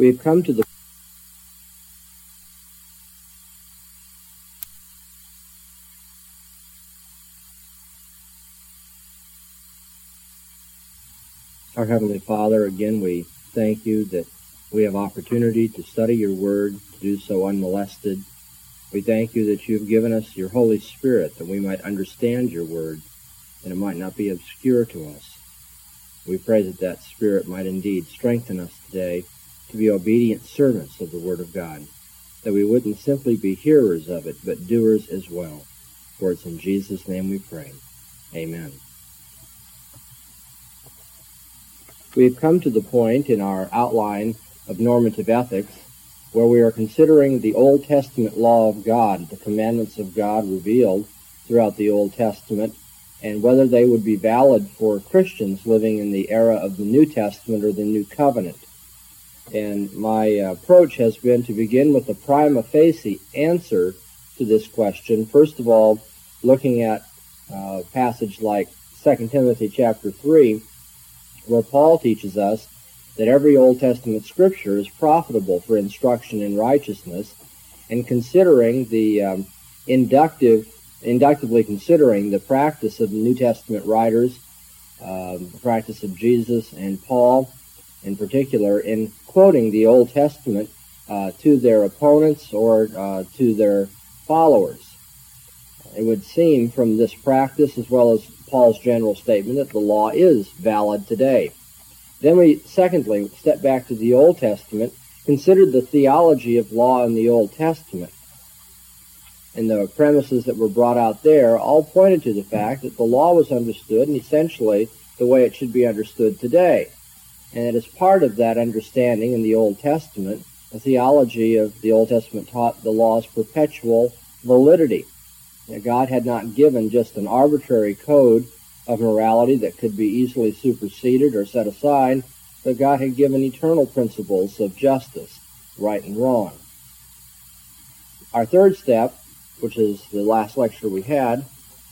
We've come to the Our Heavenly Father, again, we thank you that we have opportunity to study your word, to do so unmolested. We thank you that you've given us your Holy Spirit, that we might understand your word, and it might not be obscure to us. We pray that that Spirit might indeed strengthen us today to be obedient servants of the Word of God, that we wouldn't simply be hearers of it, but doers as well. For it's in Jesus' name we pray. Amen. We've come to the point in our outline of normative ethics where we are considering the Old Testament law of God, the commandments of God revealed throughout the Old Testament, and whether they would be valid for Christians living in the era of the New Testament or the New Covenant. And my approach has been to begin with the prima facie answer to this question. First of all, looking at a passage like 2 Timothy chapter 3, where Paul teaches us that every Old Testament scripture is profitable for instruction in righteousness, and considering the inductively considering the practice of the New Testament writers, the practice of Jesus and Paul in particular, in quoting the Old Testament to their opponents or to their followers. It would seem from this practice, as well as Paul's general statement, that the law is valid today. Then we, secondly, step back to the Old Testament, consider the theology of law in the Old Testament. And the premises that were brought out there all pointed to the fact that the law was understood in essentially the way it should be understood today. And it is part of that understanding in the Old Testament, the theology of the Old Testament taught the law's perpetual validity. That God had not given just an arbitrary code of morality that could be easily superseded or set aside, but God had given eternal principles of justice, right and wrong. Our third step, which is the last lecture we had,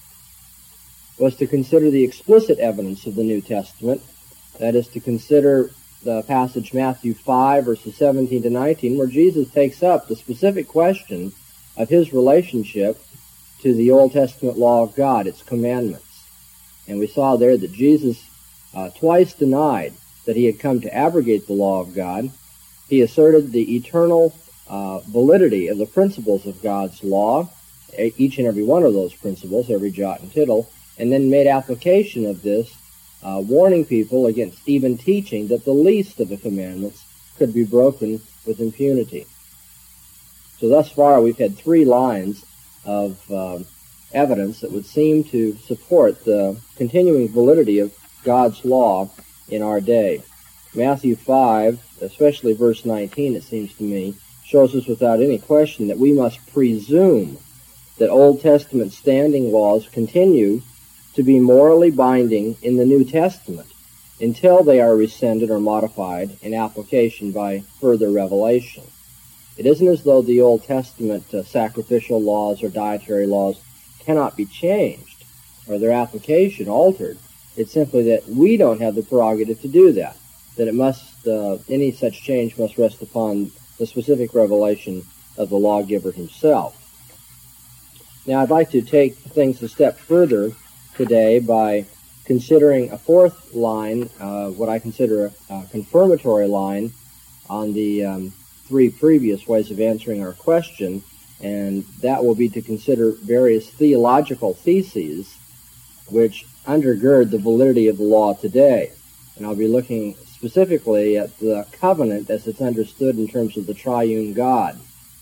was to consider the explicit evidence of the New Testament. That is, to consider the passage Matthew 5, verses 17 to 19, where Jesus takes up the specific question of his relationship to the Old Testament law of God, its commandments. And we saw there that Jesus twice denied that he had come to abrogate the law of God. He asserted the eternal validity of the principles of God's law, each and every one of those principles, every jot and tittle, and then made application of this, warning people against even teaching that the least of the commandments could be broken with impunity. So thus far we've had three lines of evidence that would seem to support the continuing validity of God's law in our day. Matthew 5, especially verse 19, it seems to me, shows us without any question that we must presume that Old Testament standing laws continue to be morally binding in the New Testament until they are rescinded or modified in application by further revelation. It isn't as though the Old Testament sacrificial laws or dietary laws cannot be changed or their application altered. It's simply that we don't have the prerogative to do that, that it must, any such change must rest upon the specific revelation of the lawgiver himself. Now I'd like to take things a step further today by considering a fourth line, what I consider a confirmatory line on the three previous ways of answering our question, and that will be to consider various theological theses which undergird the validity of the law today. And I'll be looking specifically at the covenant as it's understood in terms of the triune God.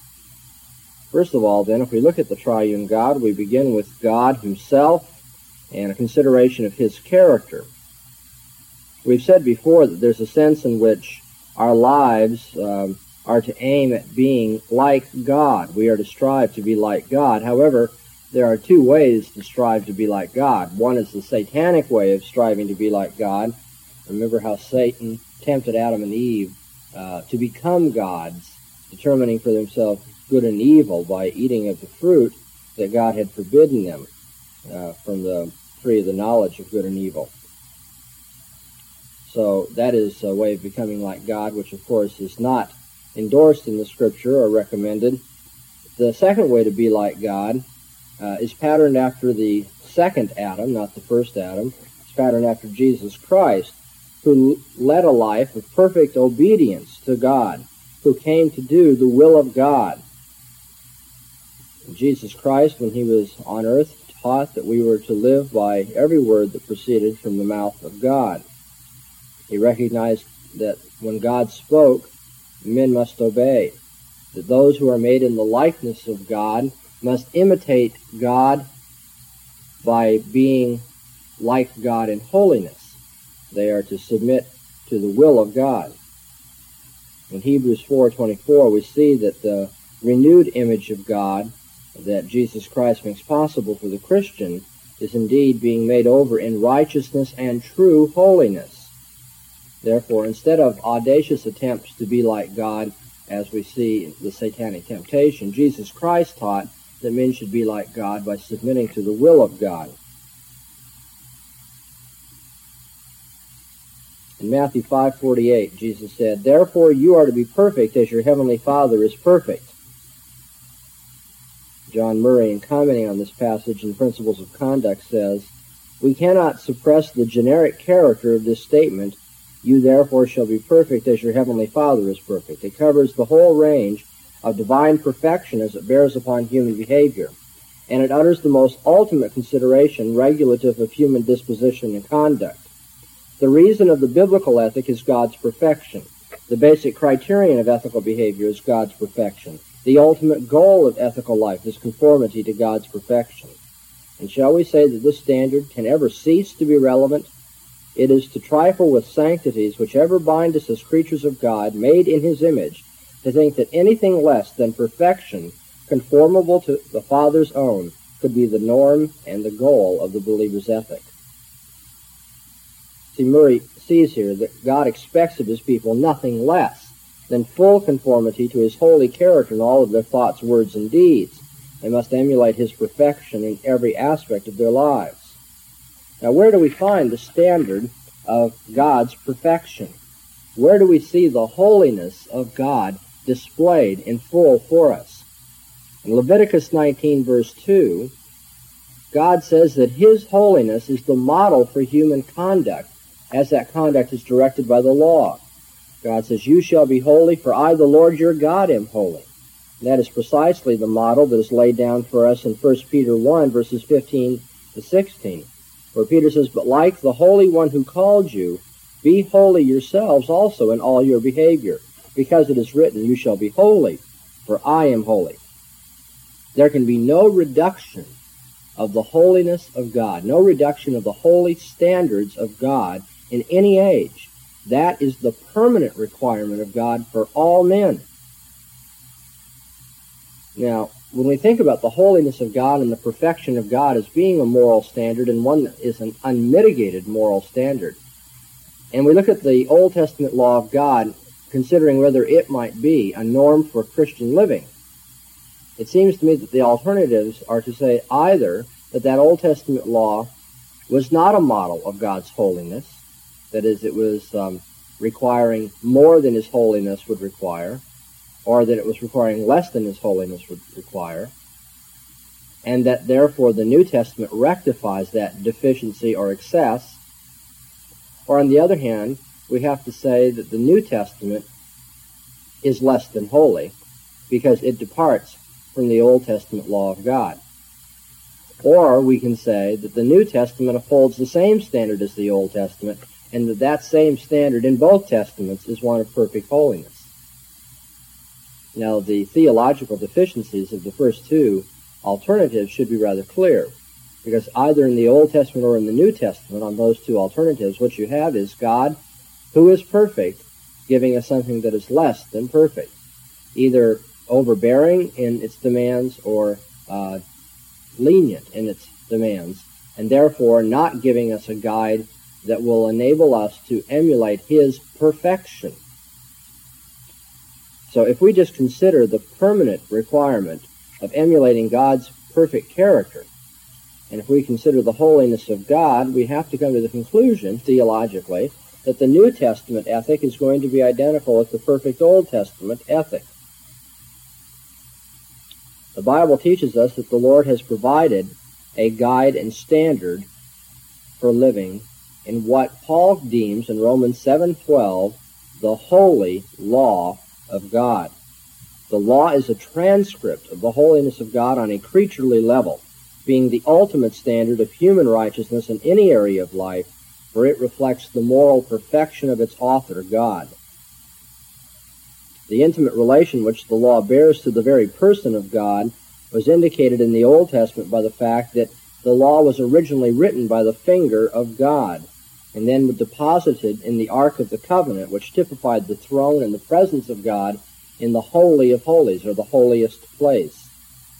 First of all, then, if we look at the triune God, we begin with God himself and a consideration of his character. We've said before that there's a sense in which our lives are to aim at being like God. We are to strive to be like God. However, there are two ways to strive to be like God. One is the satanic way of striving to be like God. Remember how Satan tempted Adam and Eve to become gods, determining for themselves good and evil by eating of the fruit that God had forbidden them from the tree of the knowledge of good and evil. So that is a way of becoming like God, which of course is not endorsed in the Scripture or recommended. The second way to be like God is patterned after the second Adam, not the first Adam. It's patterned after Jesus Christ, who led a life of perfect obedience to God, who came to do the will of God. Jesus Christ, when he was on earth, taught that we were to live by every word that proceeded from the mouth of God. He recognized that when God spoke, men must obey, that those who are made in the likeness of God must imitate God by being like God in holiness. They are to submit to the will of God. In Hebrews 4:24, we see that the renewed image of God that Jesus Christ makes possible for the Christian is indeed being made over in righteousness and true holiness. Therefore, instead of audacious attempts to be like God, as we see in the satanic temptation, Jesus Christ taught that men should be like God by submitting to the will of God. In Matthew 5:48, Jesus said, "Therefore you are to be perfect as your heavenly Father is perfect." John Murray, in commenting on this passage in Principles of Conduct, says, "We cannot suppress the generic character of this statement, 'You therefore shall be perfect as your heavenly Father is perfect.' It covers the whole range of divine perfection as it bears upon human behavior, and it utters the most ultimate consideration regulative of human disposition and conduct. The reason of the biblical ethic is God's perfection. The basic criterion of ethical behavior is God's perfection. The ultimate goal of ethical life is conformity to God's perfection. And shall we say that this standard can ever cease to be relevant? It is to trifle with sanctities which ever bind us as creatures of God, made in his image, to think that anything less than perfection, conformable to the Father's own, could be the norm and the goal of the believer's ethic." See, Murray sees here that God expects of his people nothing less than full conformity to his holy character in all of their thoughts, words, and deeds. They must emulate his perfection in every aspect of their lives. Now, where do we find the standard of God's perfection? Where do we see the holiness of God displayed in full for us? In Leviticus 19, verse 2, God says that his holiness is the model for human conduct, as that conduct is directed by the law. God says, "You shall be holy, for I, the Lord your God, am holy." And that is precisely the model that is laid down for us in 1 Peter 1, verses 15 to 16, where Peter says, "But like the Holy One who called you, be holy yourselves also in all your behavior, because it is written, 'You shall be holy, for I am holy.'" There can be no reduction of the holiness of God, no reduction of the holy standards of God in any age. That is the permanent requirement of God for all men. Now, when we think about the holiness of God and the perfection of God as being a moral standard, and one that is an unmitigated moral standard, and we look at the Old Testament law of God, considering whether it might be a norm for Christian living, it seems to me that the alternatives are to say either that Old Testament law was not a model of God's holiness, that is, it was requiring more than his holiness would require, or that it was requiring less than his holiness would require, and that therefore the New Testament rectifies that deficiency or excess. Or on the other hand, we have to say that the New Testament is less than holy, because it departs from the Old Testament law of God. Or we can say that the New Testament upholds the same standard as the Old Testament, and that same standard in both Testaments is one of perfect holiness. Now, the theological deficiencies of the first two alternatives should be rather clear, because either in the Old Testament or in the New Testament, on those two alternatives, what you have is God, who is perfect, giving us something that is less than perfect, either overbearing in its demands or lenient in its demands, and therefore not giving us a guide that will enable us to emulate his perfection. So if we just consider the permanent requirement of emulating God's perfect character, and if we consider the holiness of God, we have to come to the conclusion, theologically, that the New Testament ethic is going to be identical with the perfect Old Testament ethic. The Bible teaches us that the Lord has provided a guide and standard for living in what Paul deems in Romans 7:12 the holy law of God. The law is a transcript of the holiness of God on a creaturely level, being the ultimate standard of human righteousness in any area of life, for it reflects the moral perfection of its author, God. The intimate relation which the law bears to the very person of God was indicated in the Old Testament by the fact that the law was originally written by the finger of God, and then deposited in the Ark of the Covenant, which typified the throne and the presence of God in the Holy of Holies, or the holiest place.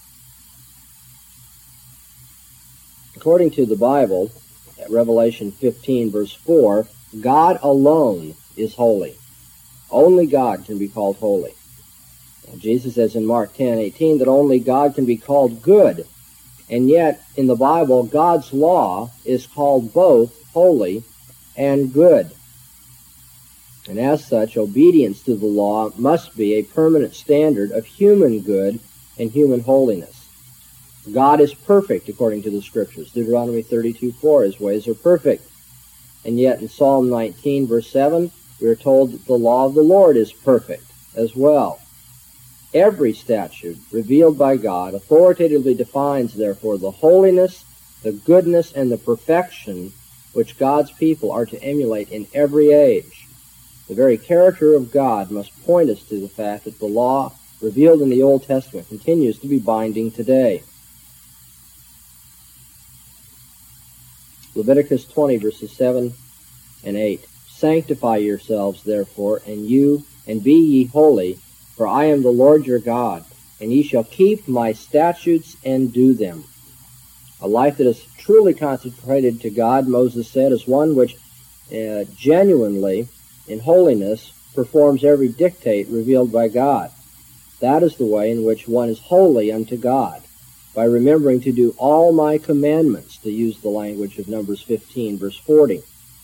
According to the Bible, at Revelation 15, verse 4, God alone is holy. Only God can be called holy. And Jesus says in Mark 10:18 that only God can be called good. And yet, in the Bible, God's law is called both holy and good. And as such, obedience to the law must be a permanent standard of human good and human holiness. God is perfect, according to the Scriptures. Deuteronomy 32:4, his ways are perfect. And yet, in Psalm 19, verse 7, we are told that the law of the Lord is perfect as well. Every statute revealed by God authoritatively defines, therefore, the holiness, the goodness, and the perfection which God's people are to emulate in every age. The very character of God must point us to the fact that the law revealed in the Old Testament continues to be binding today. Leviticus 20, verses 7 and 8. Sanctify yourselves, therefore, and be ye holy, for I am the Lord your God, and ye shall keep my statutes and do them. A life that is truly consecrated to God, Moses said, is one which genuinely, in holiness, performs every dictate revealed by God. That is the way in which one is holy unto God, by remembering to do all my commandments, to use the language of Numbers 15, verse 40.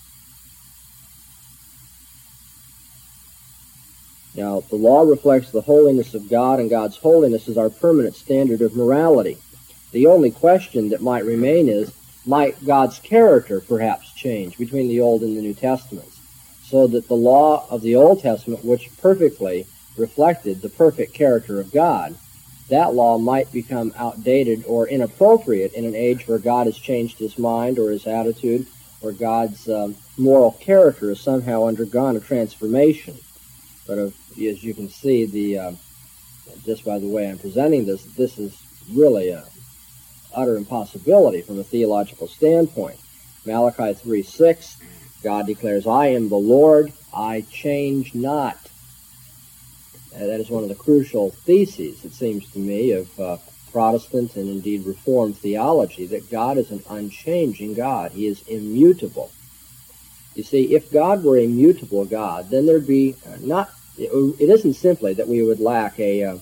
Now, the law reflects the holiness of God, and God's holiness is our permanent standard of morality. The only question that might remain is, might God's character perhaps change between the Old and the New Testaments, so that the law of the Old Testament, which perfectly reflected the perfect character of God, that law might become outdated or inappropriate in an age where God has changed his mind or his attitude, or God's moral character has somehow undergone a transformation. But as you can see, just by the way I'm presenting this is really an utter impossibility from a theological standpoint. Malachi 3:6, God declares, I am the Lord, I change not. That is one of the crucial theses, it seems to me, of Protestant and indeed Reformed theology, that God is an unchanging God. He is immutable. You see, if God were a mutable God, then there'd be it isn't simply that we would lack a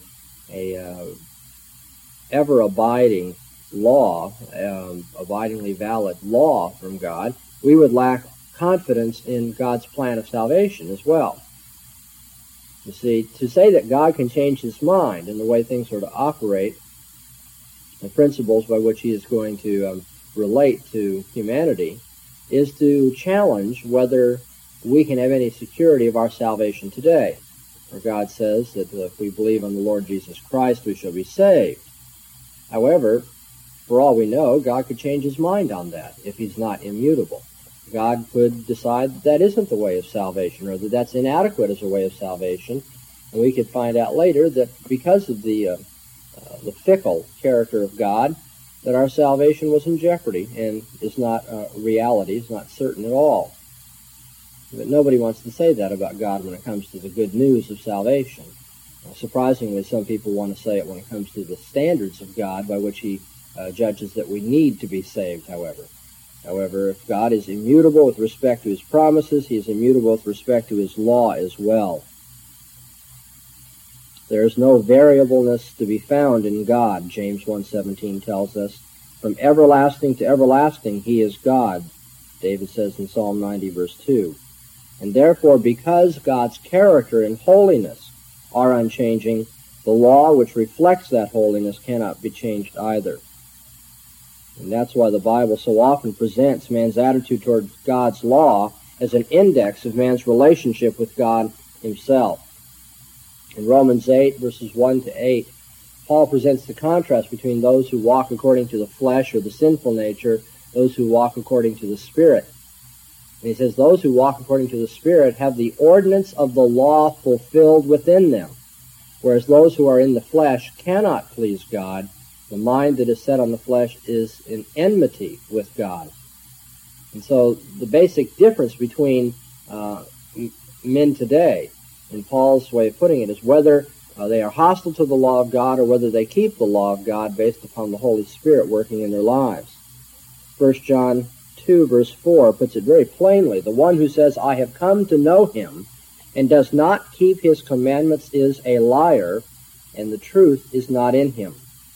ever-abiding law, abidingly valid law from God. We would lack confidence in God's plan of salvation as well. You see, to say that God can change his mind and the way things are to operate, the principles by which he is going to relate to humanity, is to challenge whether we can have any security of our salvation today. For God says that if we believe on the Lord Jesus Christ, we shall be saved. However, for all we know, God could change his mind on that if he's not immutable. God could decide that isn't the way of salvation, or that that's inadequate as a way of salvation. And we could find out later that because of the fickle character of God, that our salvation was in jeopardy and is not reality, is not certain at all. But nobody wants to say that about God when it comes to the good news of salvation. Surprisingly, some people want to say it when it comes to the standards of God by which he judges that we need to be saved, however. However, if God is immutable with respect to his promises, he is immutable with respect to his law as well. There is no variableness to be found in God, James 1:17 tells us. From everlasting to everlasting he is God, David says in Psalm 90, verse 2. And therefore, because God's character and holiness are unchanging, the law which reflects that holiness cannot be changed either. And that's why the Bible so often presents man's attitude toward God's law as an index of man's relationship with God himself. In Romans 8, verses 1 to 8, Paul presents the contrast between those who walk according to the flesh or the sinful nature, those who walk according to the Spirit. And he says, those who walk according to the Spirit have the ordinance of the law fulfilled within them, whereas those who are in the flesh cannot please God. The mind that is set on the flesh is in enmity with God. And so the basic difference between men today, in Paul's way of putting it, is whether they are hostile to the law of God or whether they keep the law of God based upon the Holy Spirit working in their lives. 1 John 2, verse 4 puts it very plainly. The one who says, I have come to know him, and does not keep his commandments is a liar, and the truth is not in him.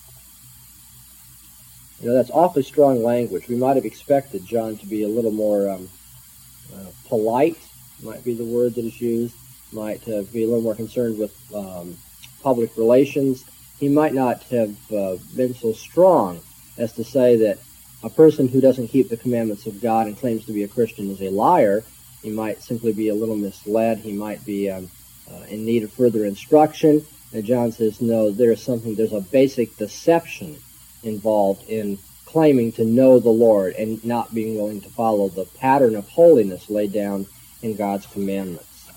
You know, that's awfully strong language. We might have expected John to be a little more polite, might be the word that is used, might be a little more concerned with public relations. He might not have been so strong as to say that a person who doesn't keep the commandments of God and claims to be a Christian is a liar. He might simply be a little misled. He might be in need of further instruction. And John says, no, there's a basic deception involved in claiming to know the Lord and not being willing to follow the pattern of holiness laid down in God's commandments.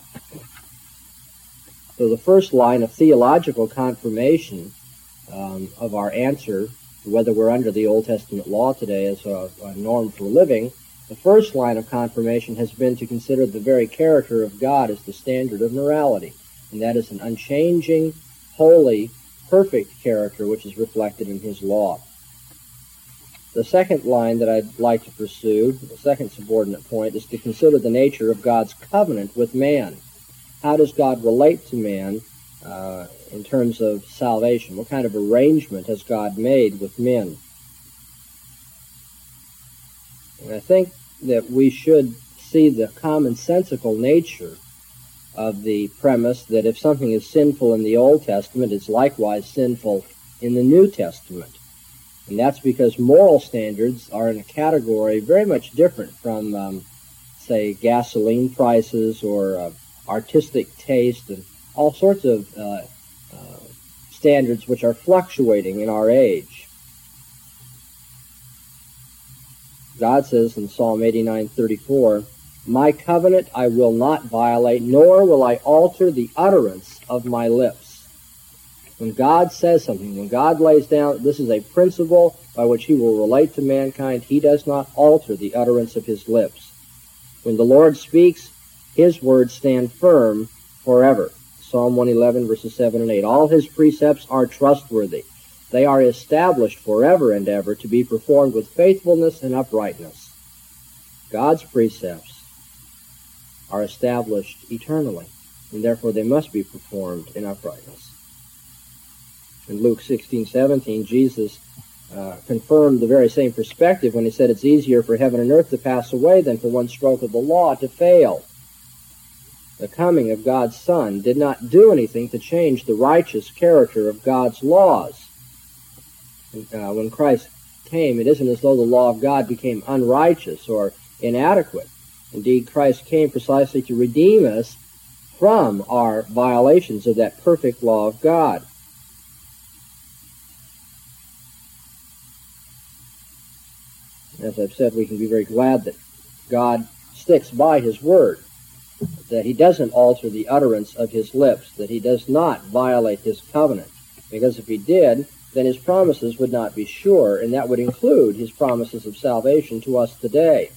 So the first line of theological confirmation of our answer, whether we're under the Old Testament law today as a norm for living, the first line of confirmation has been to consider the very character of God as the standard of morality. And that is an unchanging, holy, perfect character which is reflected in his law. The second line that I'd like to pursue, the second subordinate point, is to consider the nature of God's covenant with man. How does God relate to man in terms of salvation? What kind of arrangement has God made with men? And I think that we should see the commonsensical nature of the premise that if something is sinful in the Old Testament, it's likewise sinful in the New Testament. And that's because moral standards are in a category very much different from, say, gasoline prices or artistic taste and all sorts of standards which are fluctuating in our age. God says in Psalm 89:34, my covenant I will not violate, nor will I alter the utterance of my lips. When God says something, when God lays down, this is a principle by which he will relate to mankind, he does not alter the utterance of his lips. When the Lord speaks, his words stand firm forever. Psalm 111, verses 7 and 8. All his precepts are trustworthy. They are established forever and ever to be performed with faithfulness and uprightness. God's precepts are established eternally, and therefore they must be performed in uprightness. In Luke 16:17, Jesus confirmed the very same perspective when he said it's easier for heaven and earth to pass away than for one stroke of the law to fail. The coming of God's Son did not do anything to change the righteous character of God's laws. When Christ came, it isn't as though the law of God became unrighteous or inadequate. Indeed, Christ came precisely to redeem us from our violations of that perfect law of God. As I've said, we can be very glad that God sticks by his word, that he doesn't alter the utterance of his lips, that he does not violate his covenant. Because if he did, then his promises would not be sure, and that would include his promises of salvation to us today.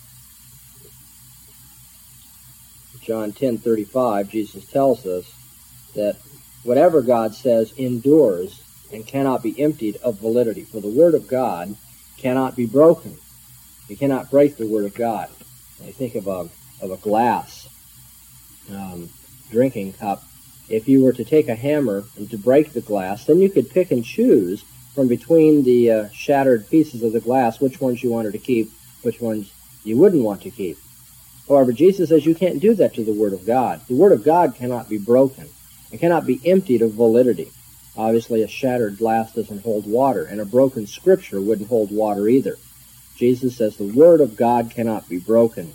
John 10:35, Jesus tells us that whatever God says endures and cannot be emptied of validity, for the word of God cannot be broken. You cannot break the word of God. I think of a glass drinking cup. If you were to take a hammer and to break the glass, then you could pick and choose from between the shattered pieces of the glass which ones you wanted to keep, which ones you wouldn't want to keep. However, Jesus says you can't do that to the Word of God. The Word of God cannot be broken. It cannot be emptied of validity. Obviously, a shattered glass doesn't hold water, and a broken Scripture wouldn't hold water either. Jesus says the Word of God cannot be broken.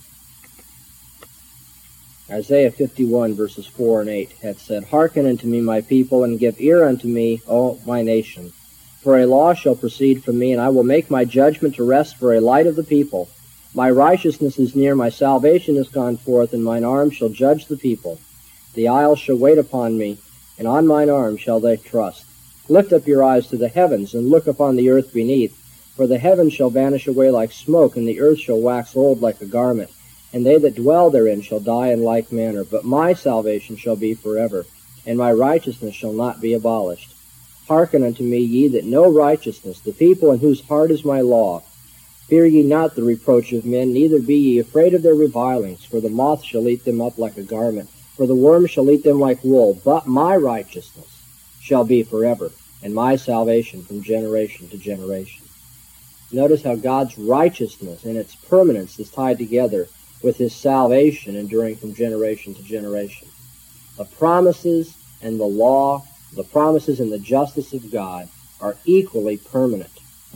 Isaiah 51, verses 4 and 8 had said, Hearken unto me, my people, and give ear unto me, O my nation. For a law shall proceed from me, and I will make my judgment to rest for a light of the people. My righteousness is near, my salvation is gone forth, and mine arm shall judge the people. The isles shall wait upon me, and on mine arm shall they trust. Lift up your eyes to the heavens, and look upon the earth beneath. For the heavens shall vanish away like smoke, and the earth shall wax old like a garment. And they that dwell therein shall die in like manner. But my salvation shall be forever, and my righteousness shall not be abolished. Hearken unto me, ye that know righteousness, the people in whose heart is my law. Fear ye not the reproach of men, neither be ye afraid of their revilings. For the moth shall eat them up like a garment, for the worm shall eat them like wool. But my righteousness shall be forever, and my salvation from generation to generation. Notice how God's righteousness and its permanence is tied together with his salvation enduring from generation to generation. The promises and the law, the promises and the justice of God are equally permanent.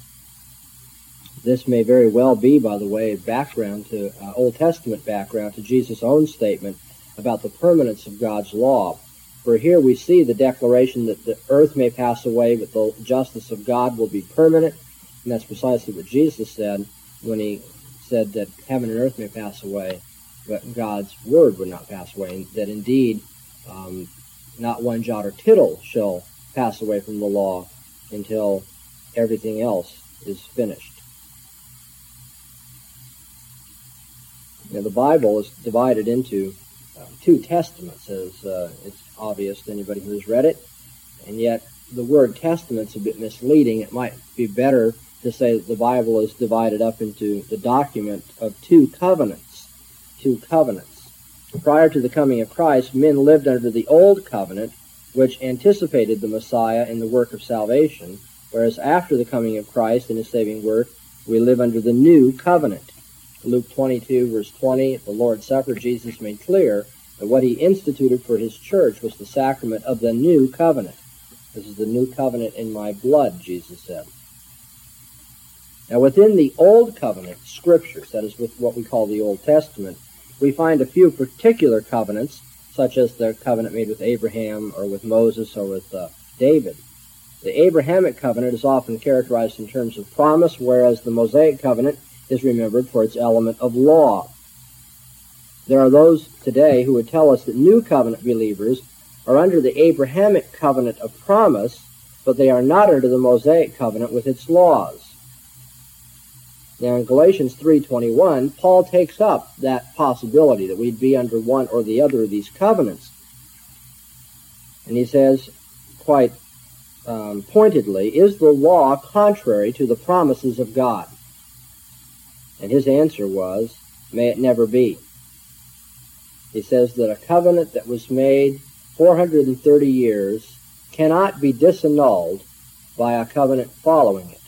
This may very well be, by the way, background to Old Testament background to Jesus' own statement about the permanence of God's law. For here we see the declaration that the earth may pass away, but the justice of God will be permanent. And that's precisely what Jesus said when he said that heaven and earth may pass away, but God's word would not pass away, and that indeed not one jot or tittle shall pass away from the law until everything else is finished. Now, the Bible is divided into two testaments, as it's obvious to anybody who has read it, and yet the word testament's a bit misleading. It might be better to say that the Bible is divided up into the document of two covenants. Two covenants. Prior to the coming of Christ, men lived under the old covenant, which anticipated the Messiah and the work of salvation, whereas after the coming of Christ and his saving work, we live under the new covenant. Luke 22, verse 20, at the Lord's Supper, Jesus made clear that what he instituted for his church was the sacrament of the new covenant. This is the new covenant in my blood, Jesus said. Now, within the Old Covenant scriptures, that is with what we call the Old Testament, we find a few particular covenants, such as the covenant made with Abraham or with Moses or with David. The Abrahamic covenant is often characterized in terms of promise, whereas the Mosaic covenant is remembered for its element of law. There are those today who would tell us that New Covenant believers are under the Abrahamic covenant of promise, but they are not under the Mosaic covenant with its laws. Now, in Galatians 3:21, Paul takes up that possibility that we'd be under one or the other of these covenants. And he says, quite pointedly, is the law contrary to the promises of God? And his answer was, may it never be. He says that a covenant that was made 430 years cannot be disannulled by a covenant following it.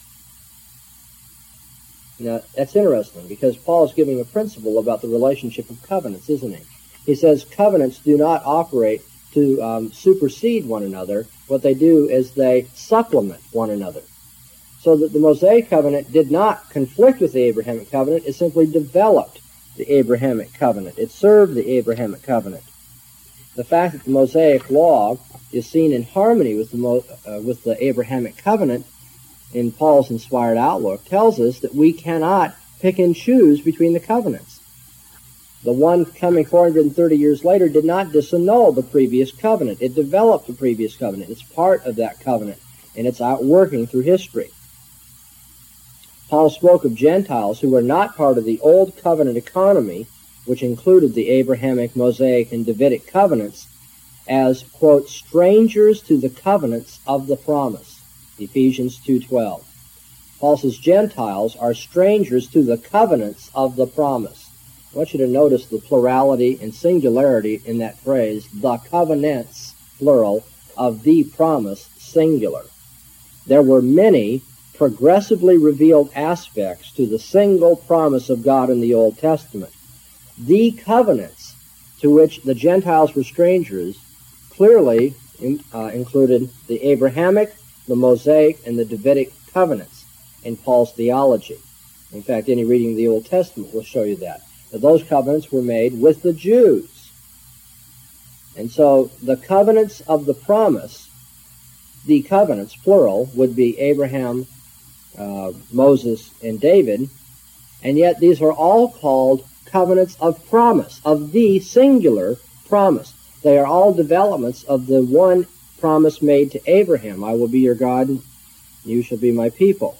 Now, that's interesting, because Paul is giving a principle about the relationship of covenants, isn't he? He says covenants do not operate to supersede one another. What they do is they supplement one another. So that the Mosaic covenant did not conflict with the Abrahamic covenant. It simply developed the Abrahamic covenant. It served the Abrahamic covenant. The fact that the Mosaic law is seen in harmony with the Abrahamic covenant in Paul's inspired outlook tells us that we cannot pick and choose between the covenants. The one coming 430 years later did not disannul the previous covenant. It developed the previous covenant. It's part of that covenant, and it's outworking through history. Paul spoke of Gentiles who were not part of the old covenant economy, which included the Abrahamic, Mosaic, and Davidic covenants, as, quote, strangers to the covenants of the promise. Ephesians 2:12. Paul says Gentiles are strangers to the covenants of the promise. I want you to notice the plurality and singularity in that phrase, the covenants, plural, of the promise, singular. There were many progressively revealed aspects to the single promise of God in the Old Testament. the covenants to which the Gentiles were strangers clearly included the Abrahamic, the Mosaic, and the Davidic covenants in Paul's theology. In fact, any reading of the Old Testament will show you that those covenants were made with the Jews. And so the covenants of the promise, the covenants, plural, would be Abraham, Moses, and David, and yet these are all called covenants of promise, of the singular promise. They are all developments of the one promise made to Abraham: I will be your God, and you shall be my people.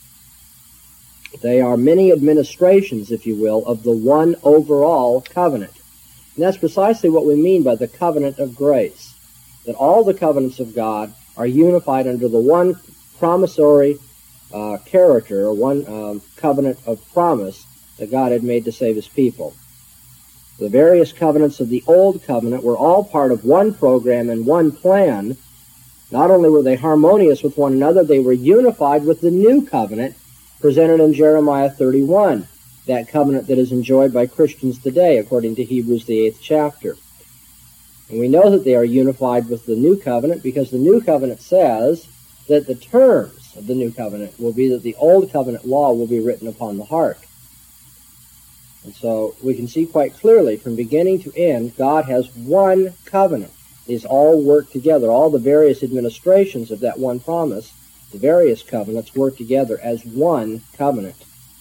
They are many administrations, if you will, of the one overall covenant. And that's precisely what we mean by the covenant of grace, that all the covenants of God are unified under the one promissory character, or one covenant of promise that God had made to save his people. The various covenants of the Old Covenant were all part of one program and one plan. Not only were they harmonious with one another, they were unified with the new covenant presented in Jeremiah 31, that covenant that is enjoyed by Christians today, according to Hebrews, the 8th chapter. And we know that they are unified with the new covenant because the new covenant says that the terms of the new covenant will be that the old covenant law will be written upon the heart. And so we can see quite clearly from beginning to end, God has one covenant. These all work together. All the various administrations of that one promise, the various covenants, work together as one covenant.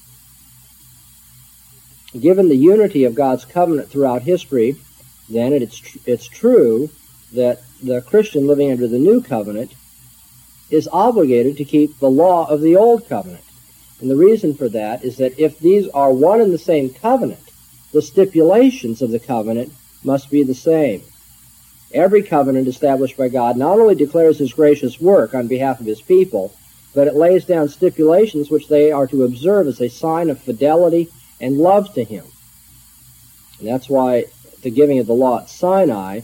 Given the unity of God's covenant throughout history, then it's true that the Christian living under the new covenant is obligated to keep the law of the old covenant. And the reason for that is that if these are one and the same covenant, the stipulations of the covenant must be the same. Every covenant established by God not only declares his gracious work on behalf of his people, but it lays down stipulations which they are to observe as a sign of fidelity and love to him. And that's why the giving of the law at Sinai,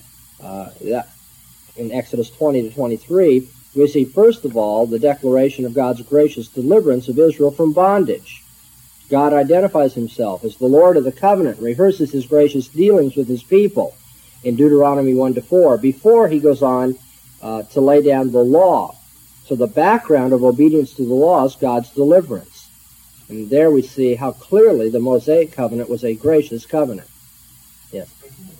in Exodus 20 to 23, we see, first of all, the declaration of God's gracious deliverance of Israel from bondage. God identifies himself as the Lord of the covenant, rehearses his gracious dealings with his people in Deuteronomy 1 to 4, before he goes on to lay down the law. So the background of obedience to the law is God's deliverance. And there we see how clearly the Mosaic covenant was a gracious covenant. Yes.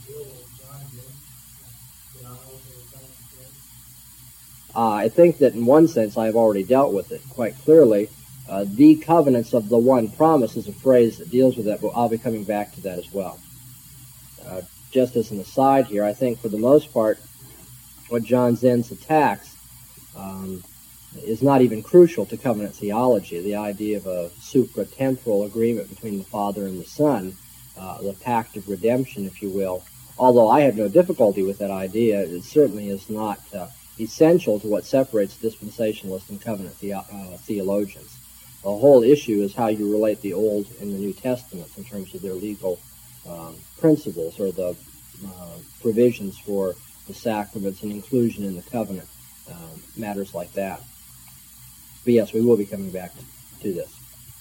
I think that in one sense I have already dealt with it quite clearly. The covenants of the one promise is a phrase that deals with that, but I'll be coming back to that as well. Just as an aside here, I think for the most part, what John Zenz attacks is not even crucial to covenant theology. The idea of a supratemporal agreement between the Father and the Son, the pact of redemption, if you will. Although I have no difficulty with that idea, it certainly is not essential to what separates dispensationalists and covenant theologians. The whole issue is how you relate the Old and the New Testaments in terms of their legal principles or the provisions for the sacraments and inclusion in the covenant, matters like that. But yes, we will be coming back to this.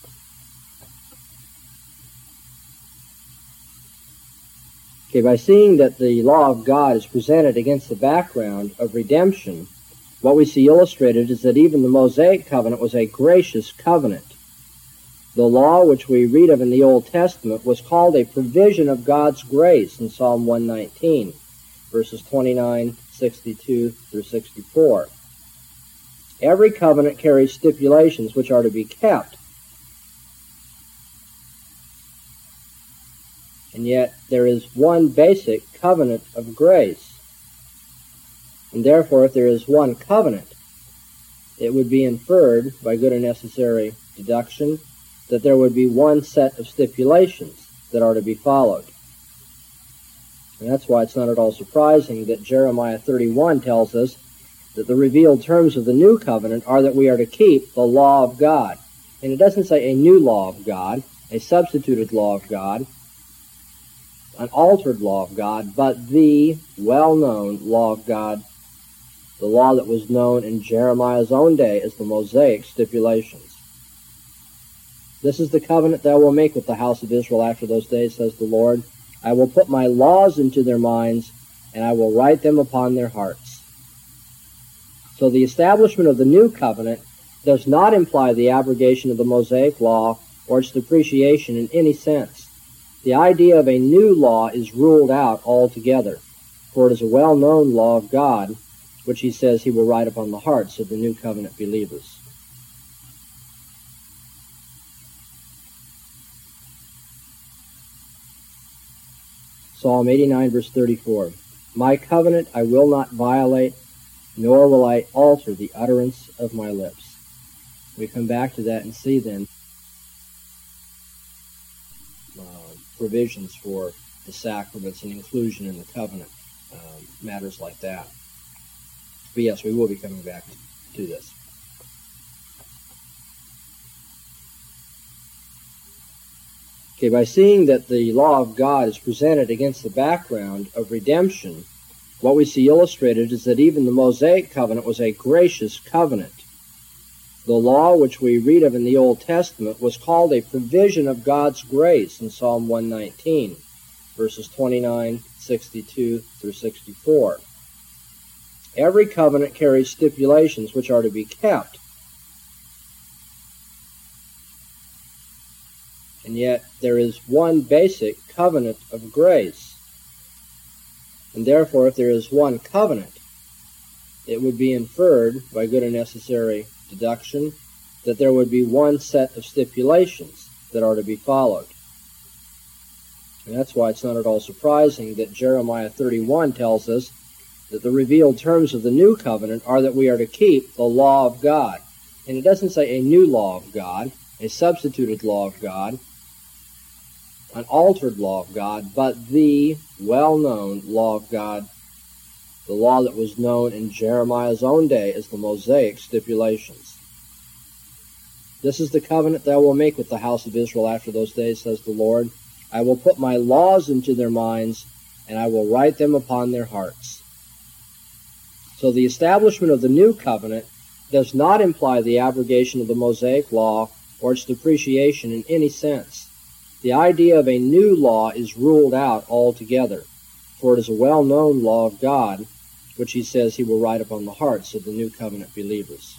Okay, by seeing that the law of God is presented against the background of redemption, what we see illustrated is that even the Mosaic covenant was a gracious covenant. The law which we read of in the Old Testament was called a provision of God's grace in Psalm 119, verses 29, 62 through 64. Every covenant carries stipulations which are to be kept. And yet there is one basic covenant of grace. And therefore, if there is one covenant, it would be inferred by good and necessary deduction that there would be one set of stipulations that are to be followed. And that's why it's not at all surprising that Jeremiah 31 tells us that the revealed terms of the new covenant are that we are to keep the law of God. And it doesn't say a new law of God, a substituted law of God, an altered law of God, but the well-known law of God, the law that was known in Jeremiah's own day as the Mosaic stipulations. This is the covenant that I will make with the house of Israel after those days, says the Lord. I will put my laws into their minds, and I will write them upon their hearts. So the establishment of the new covenant does not imply the abrogation of the Mosaic law or its depreciation in any sense. The idea of a new law is ruled out altogether, for it is a well-known law of God, which he says he will write upon the hearts of the new covenant believers. Psalm 89, verse 34. My covenant I will not violate, nor will I alter the utterance of my lips. We come back to that and see then provisions for the sacraments and inclusion in the covenant, matters like that. But yes, we will be coming back to this. Okay, by seeing that the law of God is presented against the background of redemption, what we see illustrated is that even the Mosaic covenant was a gracious covenant. The law which we read of in the Old Testament was called a provision of God's grace in Psalm 119, verses 29, 62 through 64. Every covenant carries stipulations which are to be kept. And yet there is one basic covenant of grace. And therefore, if there is one covenant, it would be inferred by good and necessary deduction that there would be one set of stipulations that are to be followed. And that's why it's not at all surprising that Jeremiah 31 tells us that the revealed terms of the new covenant are that we are to keep the law of God. And it doesn't say a new law of God, a substituted law of God, an altered law of God, but the well-known law of God, the law that was known in Jeremiah's own day as the Mosaic stipulations. This is the covenant that I will make with the house of Israel after those days, says the Lord. I will put my laws into their minds, and I will write them upon their hearts. So the establishment of the new covenant does not imply the abrogation of the Mosaic law or its depreciation in any sense. The idea of a new law is ruled out altogether, for it is a well-known law of God, which he says he will write upon the hearts of the new covenant believers.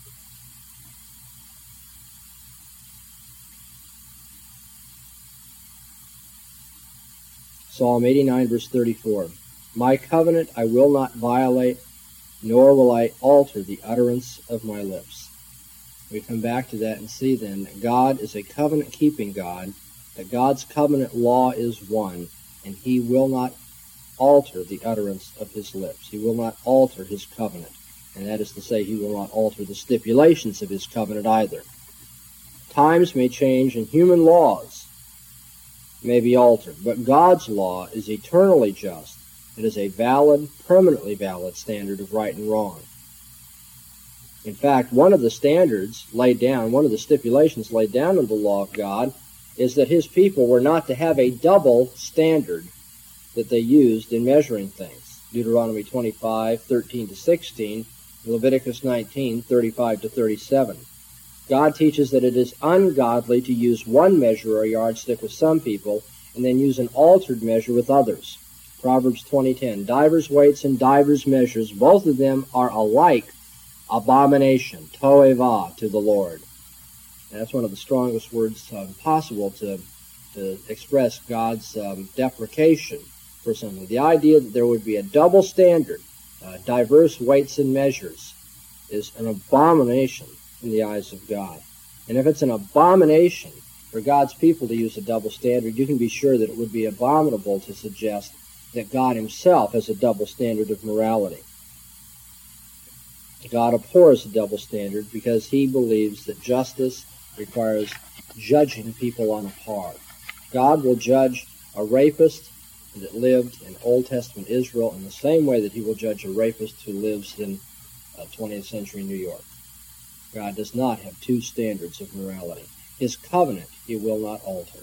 Psalm 89, verse 34. My covenant I will not violate, nor will I alter the utterance of my lips. We come back to that and see then that God is a covenant-keeping God, that God's covenant law is one, and he will not alter the utterance of his lips. He will not alter his covenant. And that is to say, he will not alter the stipulations of his covenant either. Times may change and human laws may be altered, but God's law is eternally just. It is a valid, permanently valid standard of right and wrong. In fact, one of the standards laid down, one of the stipulations laid down in the law of God is that his people were not to have a double standard that they used in measuring things. Deuteronomy 25, 13 to 16, Leviticus 19, 35 to 37. God teaches that it is ungodly to use one measure or yardstick with some people and then use an altered measure with others. Proverbs 20:10, divers weights and divers measures, both of them are alike abomination, toeva, to the Lord. And that's one of the strongest words possible to express God's deprecation for something. The idea that there would be a double standard, diverse weights and measures, is an abomination in the eyes of God. And if it's an abomination for God's people to use a double standard, you can be sure that it would be abominable to suggest that God himself has a double standard of morality. God abhors a double standard because he believes that justice requires judging people on a par. God will judge a rapist that lived in Old Testament Israel in the same way that he will judge a rapist who lives in 20th century New York. God does not have two standards of morality. His covenant he will not alter.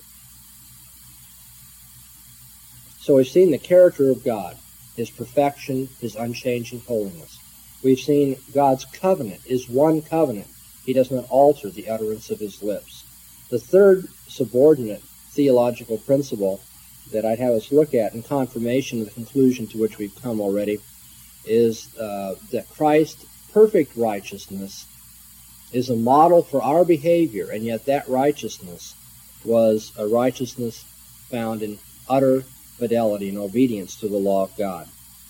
So we've seen the character of God, his perfection, his unchanging holiness. We've seen God's covenant is one covenant. He does not alter the utterance of his lips. The third subordinate theological principle that I'd have us look at in confirmation of the conclusion to which we've come already is that Christ's perfect righteousness is a model for our behavior, and yet that righteousness was a righteousness found in utter fidelity and obedience to the law of God.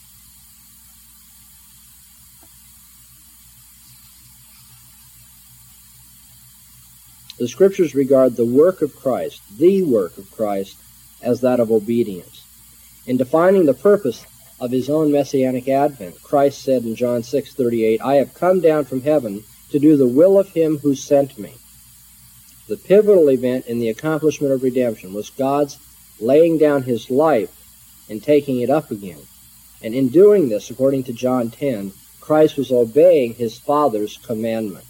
The Scriptures regard the work of Christ, as that of obedience. In defining the purpose of his own messianic advent, Christ said in John 6:38, "I have come down from heaven to do the will of him who sent me." The pivotal event in the accomplishment of redemption was God's laying down his life and taking it up again. And in doing this, according to John 10, Christ was obeying his Father's commandment.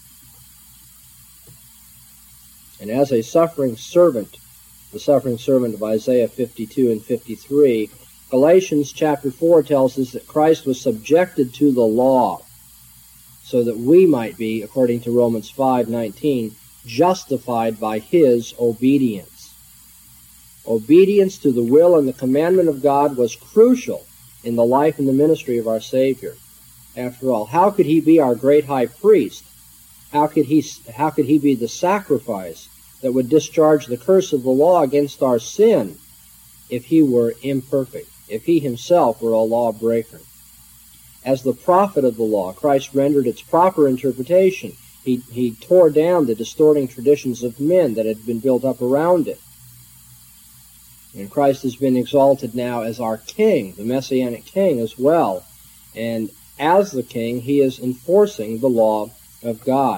And as a suffering servant, the suffering servant of Isaiah 52 and 53, Galatians chapter 4 tells us that Christ was subjected to the law so that we might be, according to Romans 5:19, justified by his obedience. Obedience to the will and the commandment of God was crucial in the life and the ministry of our Savior. After all, how could he be our great high priest? How could he be the sacrifice that would discharge the curse of the law against our sin if he were imperfect, if he himself were a lawbreaker? As the prophet of the law, Christ rendered its proper interpretation. He tore down the distorting traditions of men that had been built up around it. And Christ has been exalted now as our King, the Messianic King as well. And as the King, he is enforcing the law of God.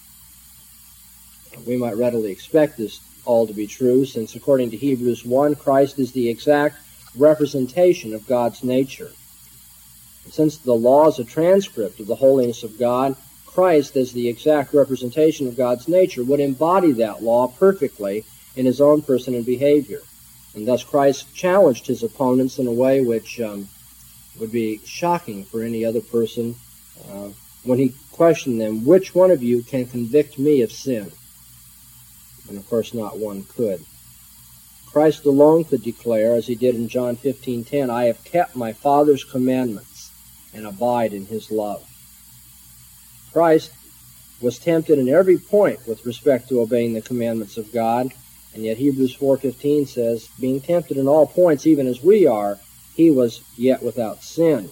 We might readily expect this all to be true, since according to Hebrews 1, Christ is the exact representation of God's nature. And since the law is a transcript of the holiness of God, Christ, as the exact representation of God's nature, would embody that law perfectly in his own person and behavior. And thus Christ challenged his opponents in a way which would be shocking for any other person when he questioned them, "Which one of you can convict me of sin?" And of course not one could. Christ alone could declare, as he did in John 15:10, "I have kept my Father's commandments and abide in his love." Christ was tempted in every point with respect to obeying the commandments of God, and yet Hebrews 4:15 says, being tempted in all points even as we are, he was yet without sin.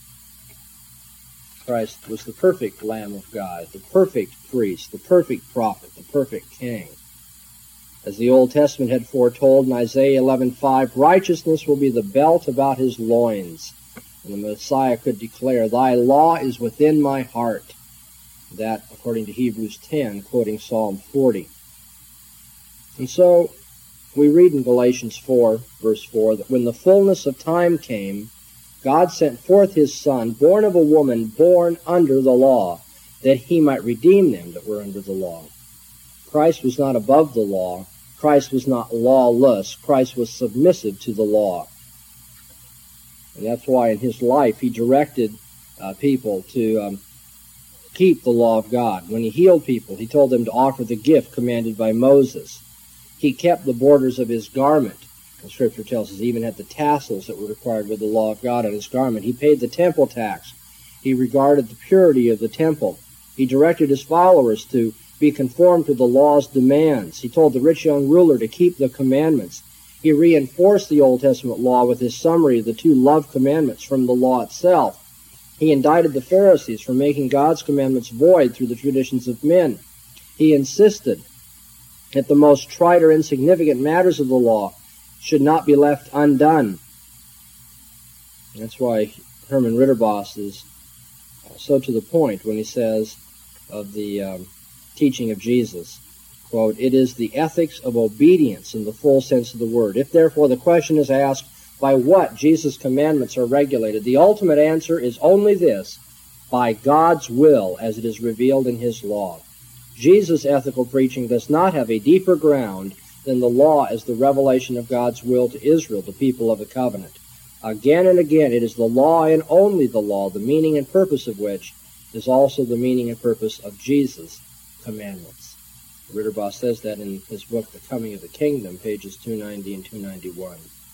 Christ was the perfect Lamb of God, the perfect priest, the perfect prophet, the perfect king. As the Old Testament had foretold in Isaiah 11:5, righteousness will be the belt about his loins. And the Messiah could declare, "Thy law is within my heart." That, according to Hebrews 10, quoting Psalm 40. And so, we read in Galatians 4, verse 4, that when the fullness of time came, God sent forth his Son, born of a woman, born under the law, that he might redeem them that were under the law. Christ was not above the law. Christ was not lawless. Christ was submissive to the law. And that's why in his life he directed people to keep the law of God. When he healed people, he told them to offer the gift commanded by Moses. He kept the borders of his garment. The Scripture tells us he even had the tassels that were required with the law of God on his garment. He paid the temple tax. He regarded the purity of the temple. He directed his followers to be conformed to the law's demands. He told the rich young ruler to keep the commandments. He reinforced the Old Testament law with his summary of the two love commandments from the law itself. He indicted the Pharisees for making God's commandments void through the traditions of men. He insisted that the most trite or insignificant matters of the law should not be left undone. And that's why Herman Ritterboss is so to the point when he says of the teaching of Jesus, quote, "It is the ethics of obedience in the full sense of the word. If therefore the question is asked by what Jesus' commandments are regulated, the ultimate answer is only this: by God's will as it is revealed in his law. Jesus' ethical preaching does not have a deeper ground than the law as the revelation of God's will to Israel, the people of the covenant. Again and again, it is the law and only the law, the meaning and purpose of which is also the meaning and purpose of Jesus' commandments." Ritterboss says that in his book, The Coming of the Kingdom, pages 290 and 291.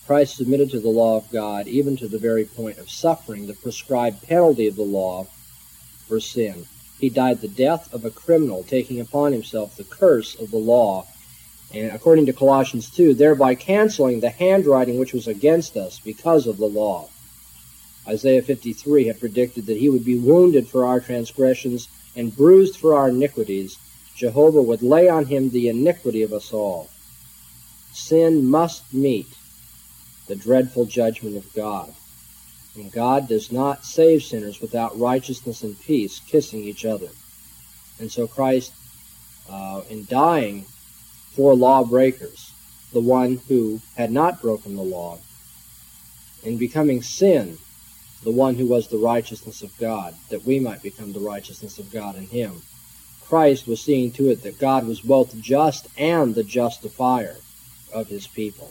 Christ submitted to the law of God, even to the very point of suffering the prescribed penalty of the law for sin. He died the death of a criminal, taking upon himself the curse of the law, and according to Colossians 2, thereby canceling the handwriting which was against us because of the law. Isaiah 53 had predicted that he would be wounded for our transgressions and bruised for our iniquities. Jehovah would lay on him the iniquity of us all. Sin must meet the dreadful judgment of God. And God does not save sinners without righteousness and peace kissing each other. And so Christ, in dying for lawbreakers, the one who had not broken the law, in becoming sin, the one who was the righteousness of God, that we might become the righteousness of God in him. Christ was seeing to it that God was both just and the justifier of his people.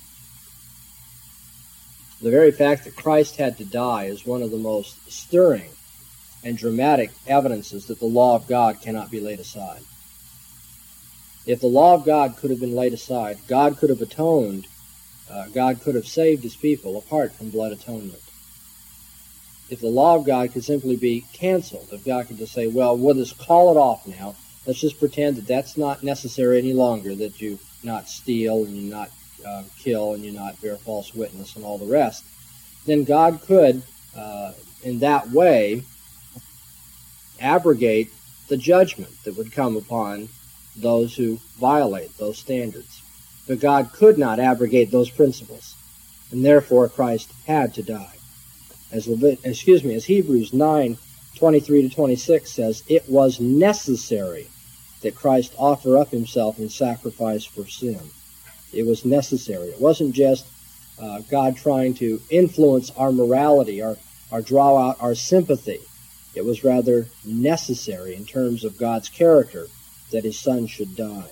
The very fact that Christ had to die is one of the most stirring and dramatic evidences that the law of God cannot be laid aside. If the law of God could have been laid aside, God could have atoned, God could have saved his people apart from blood atonement. If the law of God could simply be canceled, if God could just say, well, we'll just call it off now, let's just pretend that that's not necessary any longer, that you not steal and you not kill and you not bear false witness and all the rest, then God could, in that way, abrogate the judgment that would come upon those who violate those standards. But God could not abrogate those principles, and therefore Christ had to die. As Hebrews 9:23-26 says, it was necessary that Christ offer up himself in sacrifice for sin. It was necessary. It wasn't just God trying to influence our morality or draw out our sympathy. It was rather necessary in terms of God's character that his Son should die.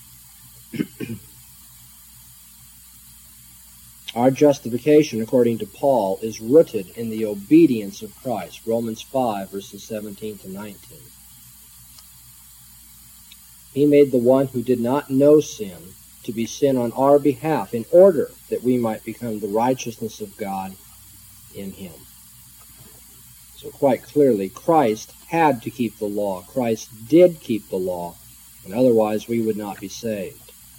Our justification, according to Paul, is rooted in the obedience of Christ. Romans 5, verses 17-19. He made the one who did not know sin to be sin on our behalf, in order that we might become the righteousness of God in him. So quite clearly, Christ had to keep the law. Christ did keep the law, and otherwise we would not be saved.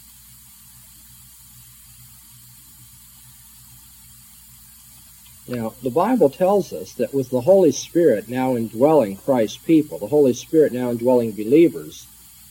Now, the Bible tells us that with the Holy Spirit now indwelling Christ's people, the Holy Spirit now indwelling believers,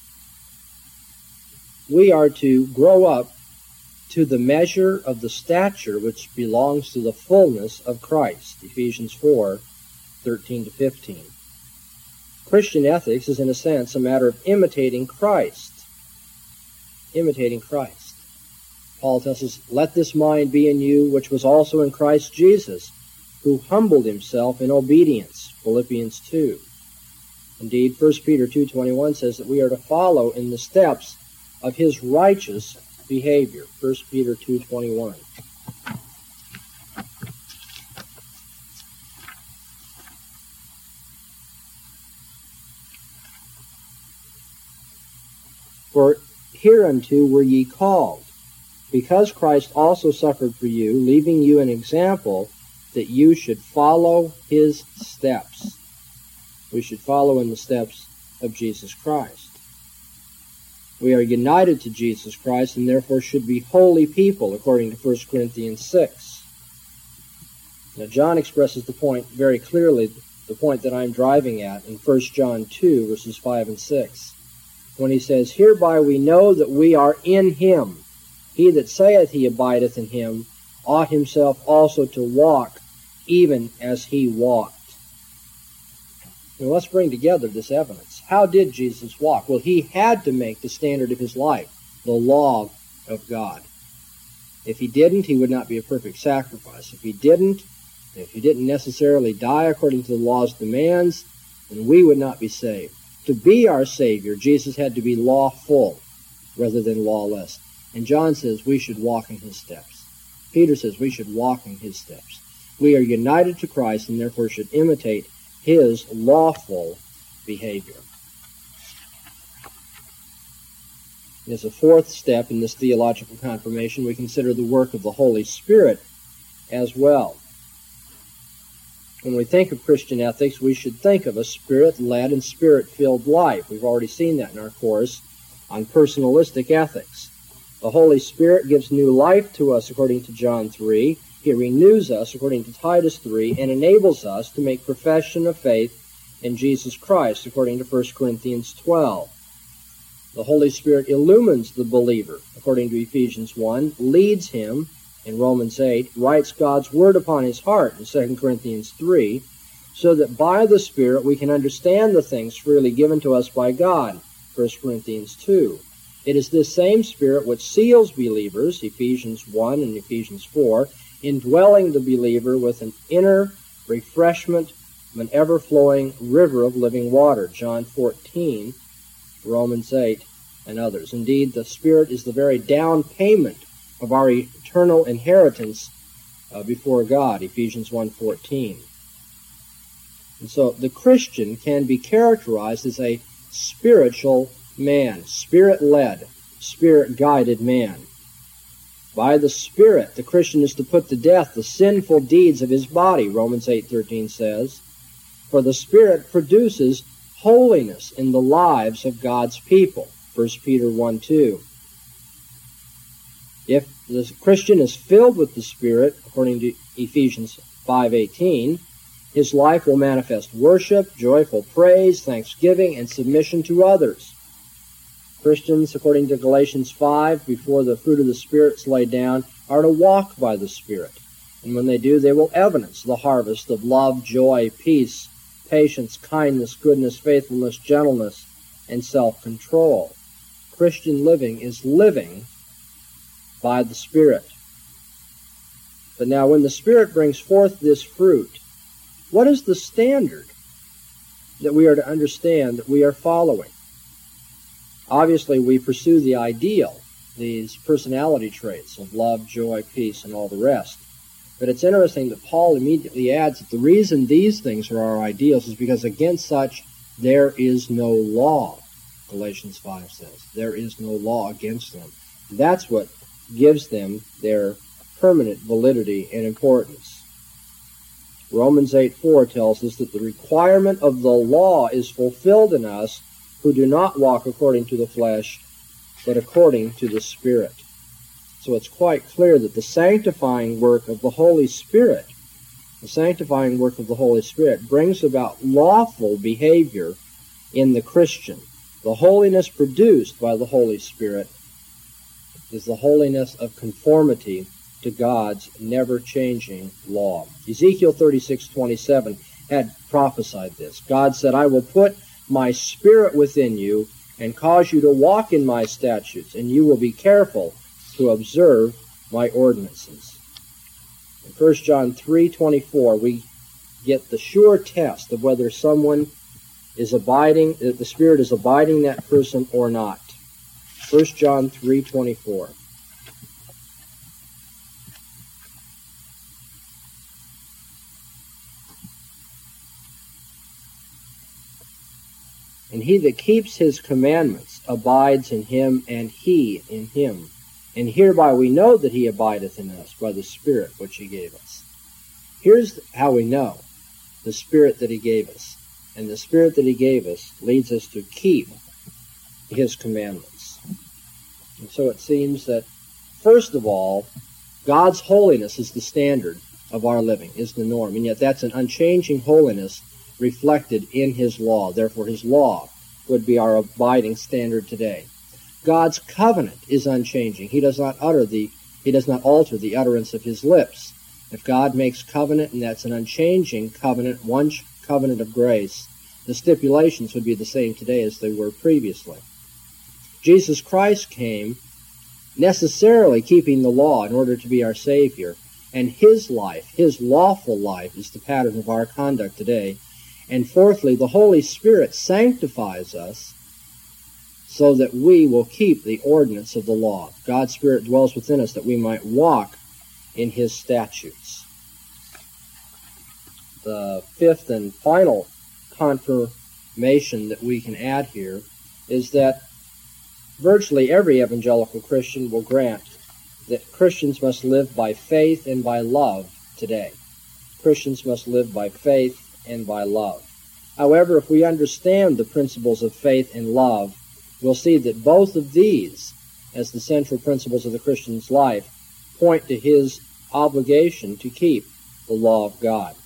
we are to grow up to the measure of the stature which belongs to the fullness of Christ. Ephesians 4:13-15. Christian ethics is, in a sense, a matter of imitating Christ. Imitating Christ. Paul tells us, let this mind be in you, which was also in Christ Jesus, who humbled himself in obedience. Philippians 2. Indeed, 1 Peter 2:21 says that we are to follow in the steps of his righteous behavior. 1 Peter 2:21. For hereunto were ye called, because Christ also suffered for you, leaving you an example that you should follow his steps. We should follow in the steps of Jesus Christ. We are united to Jesus Christ and therefore should be holy people, according to 1 Corinthians 6. Now, John expresses the point very clearly, the point that I'm driving at in 1 John 2, verses 5 and 6, when he says, hereby we know that we are in him. He that saith he abideth in him ought himself also to walk even as he walked. Now let's bring together this evidence. How did Jesus walk? Well, he had to make the standard of his life the law of God. If he didn't, he would not be a perfect sacrifice. If he didn't necessarily die according to the law's demands, then we would not be saved. To be our Savior, Jesus had to be lawful rather than lawless. And John says we should walk in his steps. Peter says we should walk in his steps. We are united to Christ and therefore should imitate his lawful behavior. As a fourth step in this theological confirmation, we consider the work of the Holy Spirit as well. When we think of Christian ethics, we should think of a Spirit-led and Spirit-filled life. We've already seen that in our course on personalistic ethics. The Holy Spirit gives new life to us according to John 3. He renews us according to Titus 3 and enables us to make profession of faith in Jesus Christ according to 1 Corinthians 12. The Holy Spirit illumines the believer according to Ephesians 1, leads him in Romans 8, writes God's Word upon his heart in 2 Corinthians 3, so that by the Spirit we can understand the things freely given to us by God, 1 Corinthians 2. It is this same Spirit which seals believers, Ephesians 1 and Ephesians 4, indwelling the believer with an inner refreshment of an ever-flowing river of living water, John 14, Romans 8, and others. Indeed, the Spirit is the very down payment of our eternal inheritance before God, Ephesians 1:14. And so the Christian can be characterized as a spiritual man, Spirit-led, Spirit-guided man. By the Spirit, the Christian is to put to death the sinful deeds of his body, Romans 8:13 says. For the Spirit produces holiness in the lives of God's people, 1 Peter 1:2. If the Christian is filled with the Spirit, according to Ephesians 5:18, his life will manifest worship, joyful praise, thanksgiving, and submission to others. Christians, according to Galatians 5, before the fruit of the Spirit is laid down, are to walk by the Spirit. And when they do, they will evidence the harvest of love, joy, peace, patience, kindness, goodness, faithfulness, gentleness, and self-control. Christian living is living by the Spirit. But now when the Spirit brings forth this fruit, what is the standard that we are to understand that we are following? Obviously, we pursue the ideal, these personality traits of love, joy, peace, and all the rest. But it's interesting that Paul immediately adds that the reason these things are our ideals is because against such there is no law, Galatians 5 says. There is no law against them. That's what gives them their permanent validity and importance. Romans 8:4 tells us that the requirement of the law is fulfilled in us who do not walk according to the flesh, but according to the Spirit. So it's quite clear that the sanctifying work of the Holy Spirit, brings about lawful behavior in the Christian. The holiness produced by the Holy Spirit is the holiness of conformity to God's never-changing law. Ezekiel 36:27 had prophesied this. God said, I will put my Spirit within you and cause you to walk in my statutes, and you will be careful to observe my ordinances. In 1 John 3:24, we get the sure test of whether someone is abiding, that the Spirit is abiding that person or not. 1 John 3:24. And he that keeps his commandments abides in him, and he in him. And hereby we know that he abideth in us, by the Spirit which he gave us. Here's how we know the Spirit that he gave us. And the Spirit that he gave us leads us to keep his commandments. And so it seems that, first of all, God's holiness is the standard of our living, is the norm. And yet that's an unchanging holiness reflected in his law. Therefore, his law would be our abiding standard today. God's covenant is unchanging. He does not alter the utterance of his lips. If God makes covenant, and that's an unchanging covenant, one covenant of grace, the stipulations would be the same today as they were previously. Jesus Christ came necessarily keeping the law in order to be our Savior, and his life, his lawful life, is the pattern of our conduct today. And fourthly, the Holy Spirit sanctifies us so that we will keep the ordinance of the law. God's Spirit dwells within us that we might walk in his statutes. The fifth and final confirmation that we can add here is that virtually every evangelical Christian will grant that Christians must live by faith and by love today. Christians must live by faith and by love. However, if we understand the principles of faith and love, we'll see that both of these, as the central principles of the Christian's life, point to his obligation to keep the law of God.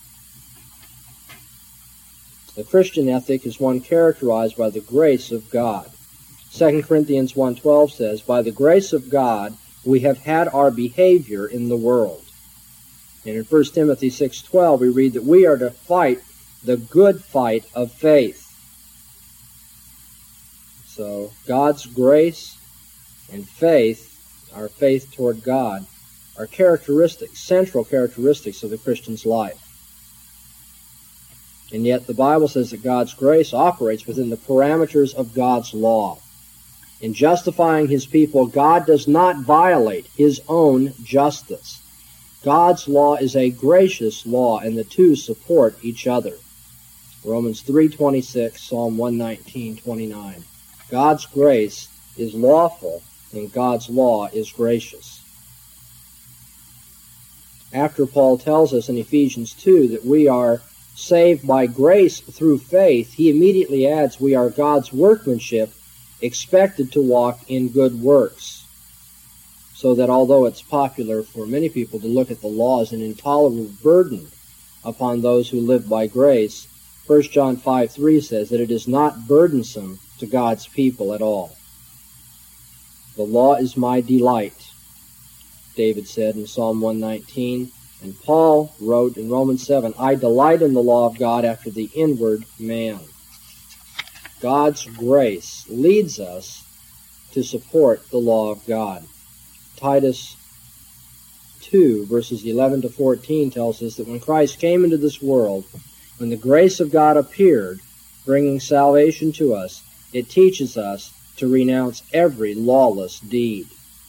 The Christian ethic is one characterized by the grace of God. 2 Corinthians 1:12 says, "By the grace of God we have had our behavior in the world." And in 1 Timothy 6:12 we read that we are to fight the good fight of faith. So God's grace and faith, our faith toward God, are characteristics, central characteristics of the Christian's life. And yet the Bible says that God's grace operates within the parameters of God's law. In justifying his people, God does not violate his own justice. God's law is a gracious law, and the two support each other. Romans 3:26, Psalm 119:29. God's grace is lawful, and God's law is gracious. After Paul tells us in Ephesians 2 that we are saved by grace through faith, he immediately adds we are God's workmanship, expected to walk in good works. So that although it's popular for many people to look at the law as an intolerable burden upon those who live by grace, 1 John 5:3 says that it is not burdensome to God's people at all. The law is my delight, David said in Psalm 119, and Paul wrote in Romans 7, I delight in the law of God after the inward man. God's grace leads us to support the law of God. Titus 2, verses 11 to 14 tells us that when Christ came into this world, when the grace of God appeared, bringing salvation to us, it teaches us to renounce every lawless deed.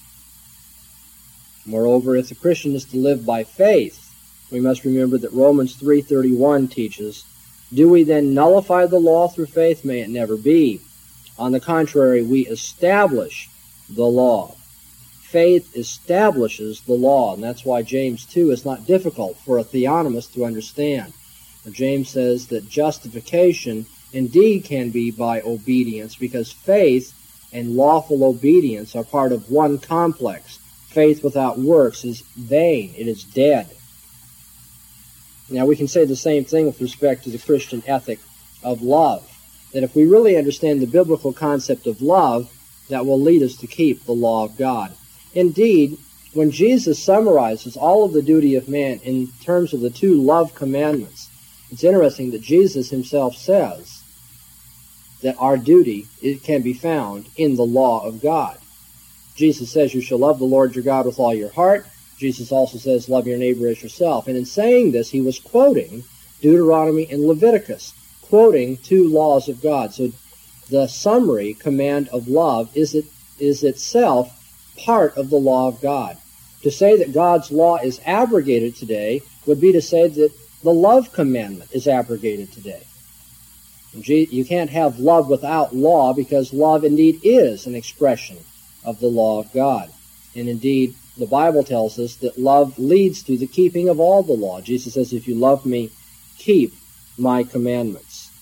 Moreover, if the Christian is to live by faith, we must remember that Romans 3:31 teaches, do we then nullify the law through faith? May it never be. On the contrary, we establish the law. Faith establishes the law, and that's why James 2 is not difficult for a theonomist to understand. James says that justification indeed can be by obedience, because faith and lawful obedience are part of one complex. Faith without works is vain. It is dead. Now, we can say the same thing with respect to the Christian ethic of love, that if we really understand the biblical concept of love, that will lead us to keep the law of God. Indeed, when Jesus summarizes all of the duty of man in terms of the two love commandments, it's interesting that Jesus himself says that our duty can be found in the law of God. Jesus says you shall love the Lord your God with all your heart. Jesus also says love your neighbor as yourself. And in saying this, he was quoting Deuteronomy and Leviticus, quoting two laws of God. So the summary command of love is itself part of the law of God. To say that God's law is abrogated today would be to say that the love commandment is abrogated today. You can't have love without law, because love indeed is an expression of the law of God. And indeed, the Bible tells us that love leads to the keeping of all the law. Jesus says, if you love me, keep my commandments.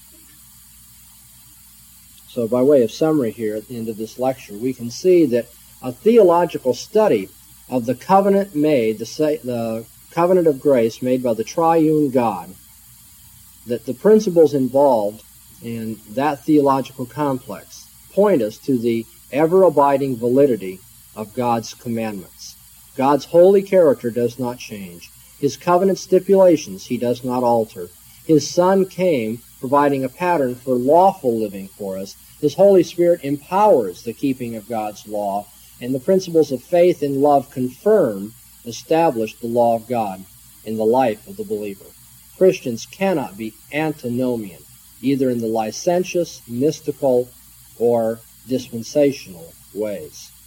So by way of summary here at the end of this lecture, we can see that a theological study of the covenant made, the covenant of grace made by the triune God, that the principles involved in that theological complex point us to the ever-abiding validity of God's commandments. God's holy character does not change. His covenant stipulations he does not alter. His Son came providing a pattern for lawful living for us. His Holy Spirit empowers the keeping of God's law, and the principles of faith and love establish the law of God in the life of the believer. Christians cannot be antinomian, either in the licentious, mystical, or dispensational ways.